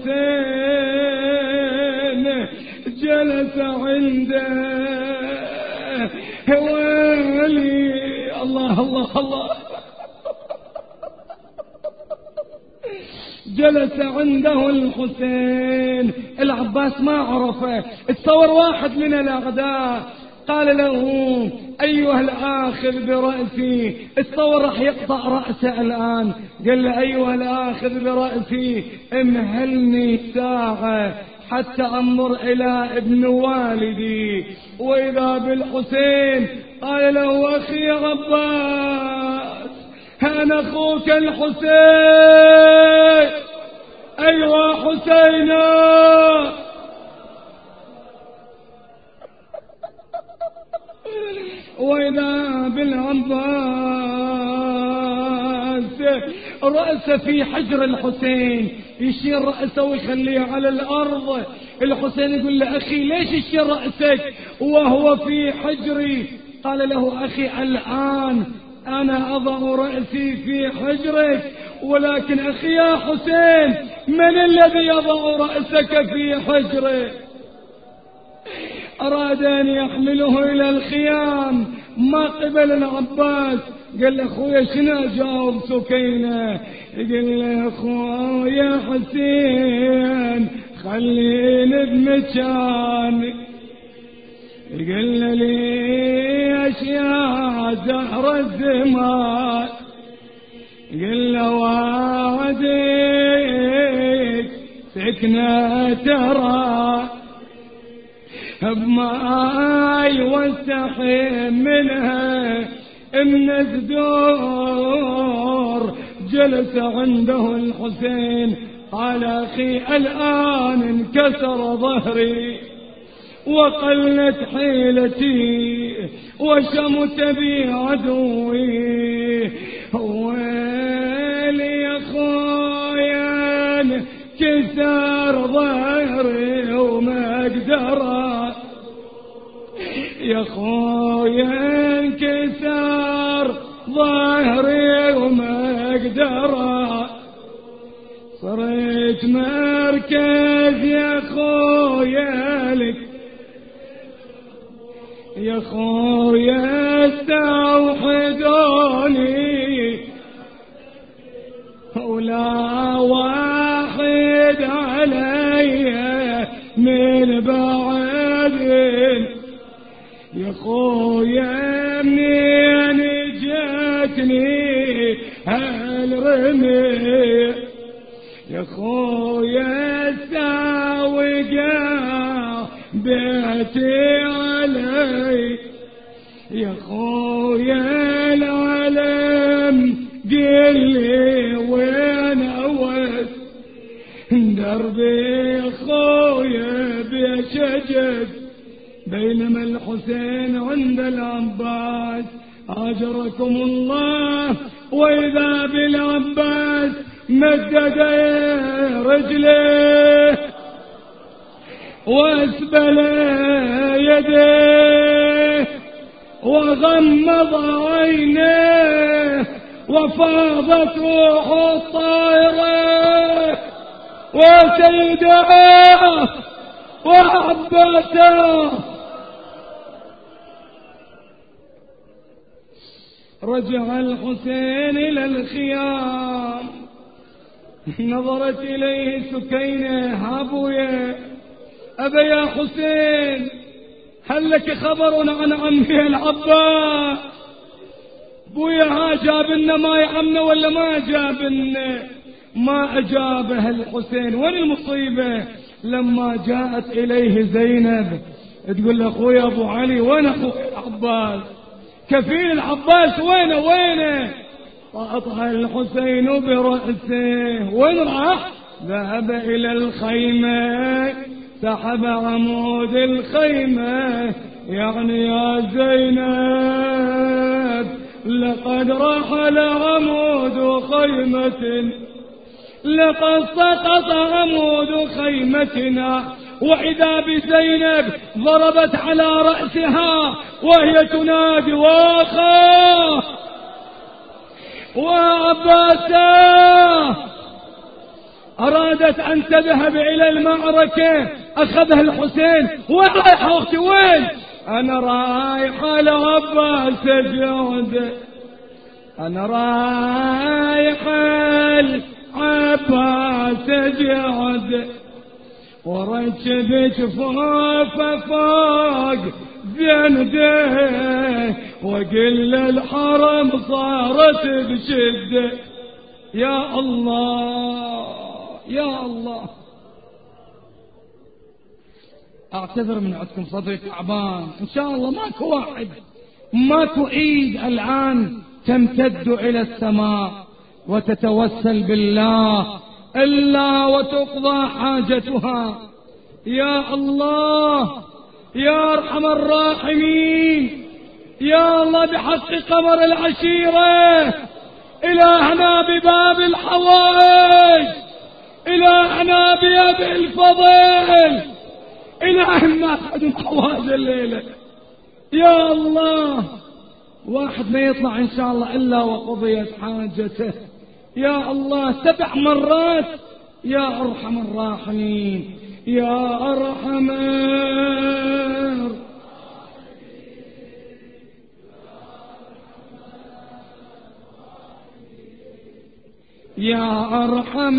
الحسين جلس عنده. ويلي الله الله الله. جلس عنده الحسين. العباس ما عرفه، اتصور واحد من الأعداء. قال له أيها الآخذ برأسي، اتصور راح يقطع رأسه الآن. قال له أيها الآخذ برأسي امهلني ساعة حتى أنظر إلى ابن والدي. وإذا بالحسين قال له أخي عباس، أنا أخوك الحسين. أيها حسينا. وإذا بالعباس رأسه في حجر الحسين، يشير رأسه ويخليه على الأرض. الحسين يقول له أخي ليش يشير رأسك وهو في حجري؟ قال له أخي الآن أنا أضع رأسي في حجرك، ولكن أخي يا حسين من الذي يضع رأسك في حجره؟ أراد أن يحمله إلى الخيام، ما قبل العباس. قال له أخويا شنو أجاوب سكينة؟ قال له أخويا حسين خليني بمكاني. قال له ليش يا زهر الزمان؟ قال له وعدك سكنة ترى بماي واستحي منها من الزدور. جلس عنده الحسين قال أخي الآن انكسر ظهري وقلت حيلتي وشمت بي عدوي. ويلي يا خويا انكسر ظهري وما اقدر. يا خويا انكسر ظهري وما اقدر. صرت مركز يا خويا لك، يا خويا استوحدوني ولا واحد علي من بعد. يا خويا منين جاتني هالرمي؟ يا خويا ساوقة بيتي علي. يا خويا العالم قل لي وين أوس دربي خويا بشجد. بينما الحسين عند العباس أجركم الله وإذا بالعباس مدد رجله وأسبل يديه وغمض عينيه وفاضت روح الطائرة وسيدعاه وعباسه. رجع الحسين إلى الخيام، نظرت إليه سكينة: أبويا أبا يا حسين، هل لك خبر عن عمي العباس؟ بويا ها جابلنا ما يعمنا ولا ما جابلنا؟ ما أجابه الحسين. وين المصيبة؟ لما جاءت إليه زينب تقول له: أخوي أبو علي، وين أخوي العباس؟ كفيل العباس وينه وينه؟ فأطهى الحسين برأسه. وين راح؟ ذهب إلى الخيمة، سحب عمود الخيمة، يعني يا زينب لقد رحل عمود خيمة، لقد سقط عمود خيمتنا. وإذا بزينب ضربت على رأسها وهي تنادي: واخاه وعباسه. أرادت أن تذهب إلى المعركة، أخذها الحسين: وين رايحة أختي وين؟ أنا رايحة لعباس جعد، أنا رايحة لعباس جعد، وركب جفافه فوق زنده، وقل الحرم صارت بشده. يا الله يا الله. اعتذر من عندكم، صدري تعبان. ان شاء الله ماكو واحد، ماكو ايد الان تمتد الى السماء وتتوسل بالله الا وتقضى حاجتها. يا الله يا ارحم الراحمين، يا الله بحق قمر العشيرة، إلهنا بباب الحوائج، إلهنا بيد الفضائل، إلهنا حد حوائج الليلة. يا الله واحد ما يطلع إن شاء الله إلا وقضيت حاجته. يا الله سبع مرات: يا أرحم الراحمين، يا أرحم يا أرحم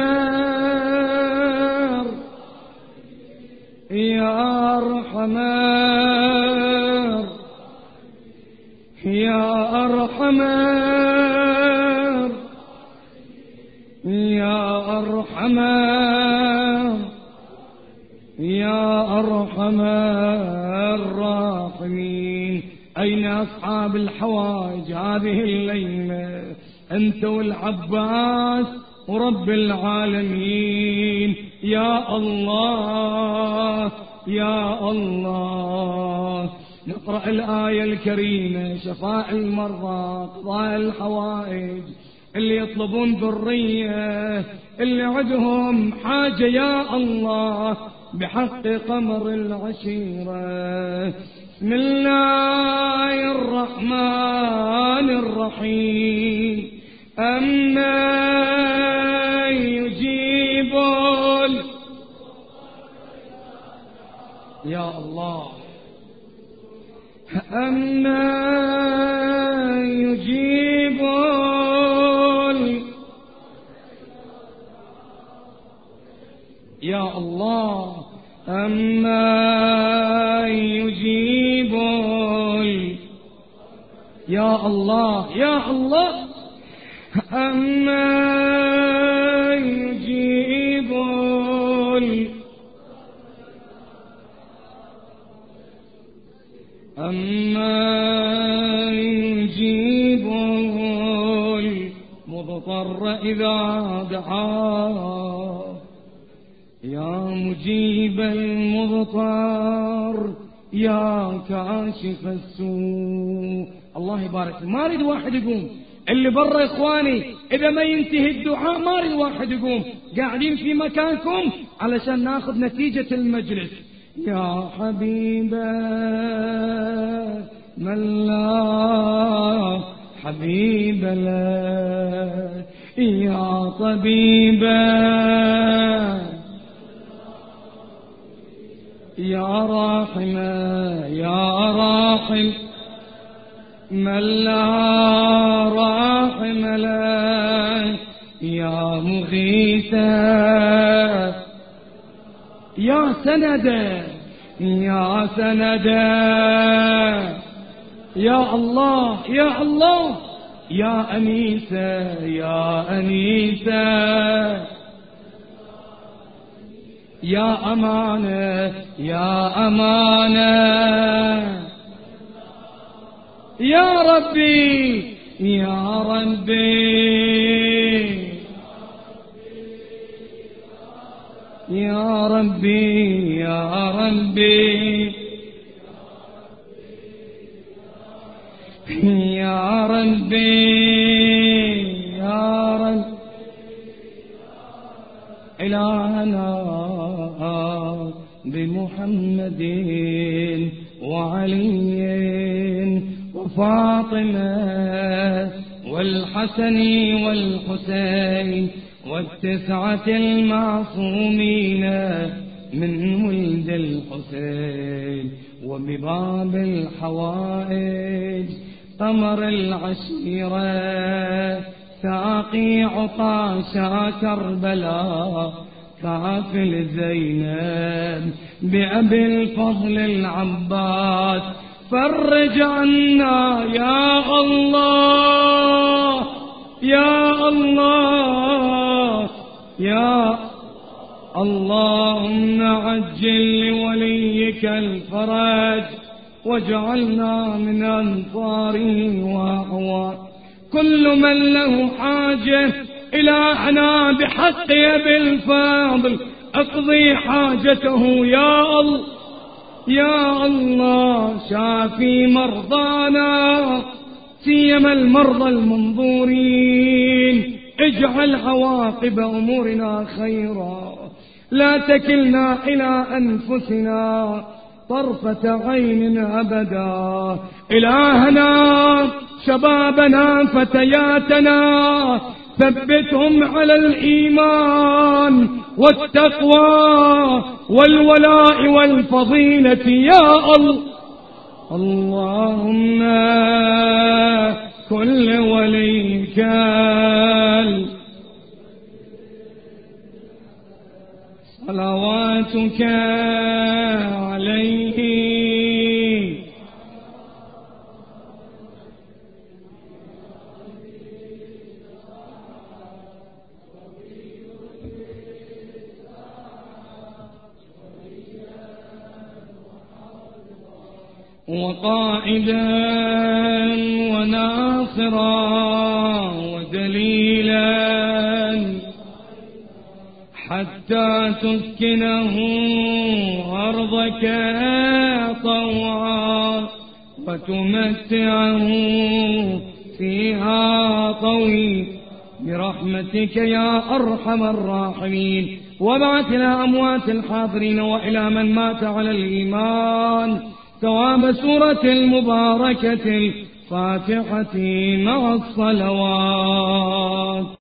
يا أرحم يا أرحم يا أرحم يا أرحم الراحمين. أين أصحاب الحوائج هذه الليلة؟ أنت والعباس ورب العالمين. يا الله يا الله. نقرأ الآية الكريمة: شفاء المرضى، قضاء الحوائج، اللي يطلبون ذرية، اللي عندهم حاجة يا الله بحق قمر العشيرة. بسم الله الرحمن الرحيم. أما يجيب يا الله أما يجيب يا الله أما يجيب يا الله يا الله أما يجيب أما يجيب المضطر إذا دعاه. يا مجيب المضطر، يا كاشف السوء. الله يبارك. ما أريد واحد يقوم، اللي برا إخواني إذا ما ينتهي الدعاء ما أريد واحد يقوم، قاعدين في مكانكم علشان ناخذ نتيجة المجلس. يا حبيبة من لا حبيب له، يا طبيبة يا راحمة يا راحم من لا راحم له، يا مغيثة يا سندة يا سندة، يا الله يا الله يا أنيسة يا أنيسة، يا أمانة يا أمانة، يا ربي يا ربي يا ربي يا ربي يا ربي يا رب إلهنا بمحمد وعلي وفاطمة والحسن والحسين والتسعة المعصومين من ولد الحسين، وبباب الحوائج قمر العشيرة ساقي عطاشا كربلاء كافل زينب بأبي الفضل العباس، فرج عنا يا الله يا الله يا اللهم عجل لوليك الفرج واجعلنا من أنصاره وأعوانه. كل من له حاجة إلهنا بحق أبي الفاضل اقضي حاجته يا الله يا الله. شافي مرضانا سيما المرضى المنظورين، اجعل عواقب أمورنا خيرا، لا تكلنا إلى أنفسنا طرفة عين أبدا. إلهنا شبابنا فتياتنا ثبتهم على الإيمان والتقوى والولاء والفضيلة يا الله. اللهم كل وليك صلواتك عليه وقائدا وناصرا ودليلا حتى تسكنه أرضك طوعا وتمتعه فيها طويلا برحمتك يا أرحم الراحمين. وابعث إلى أموات الحاضرين وإلى من مات على الإيمان ثواب سورة المباركة الفاتحة مع الصلوات.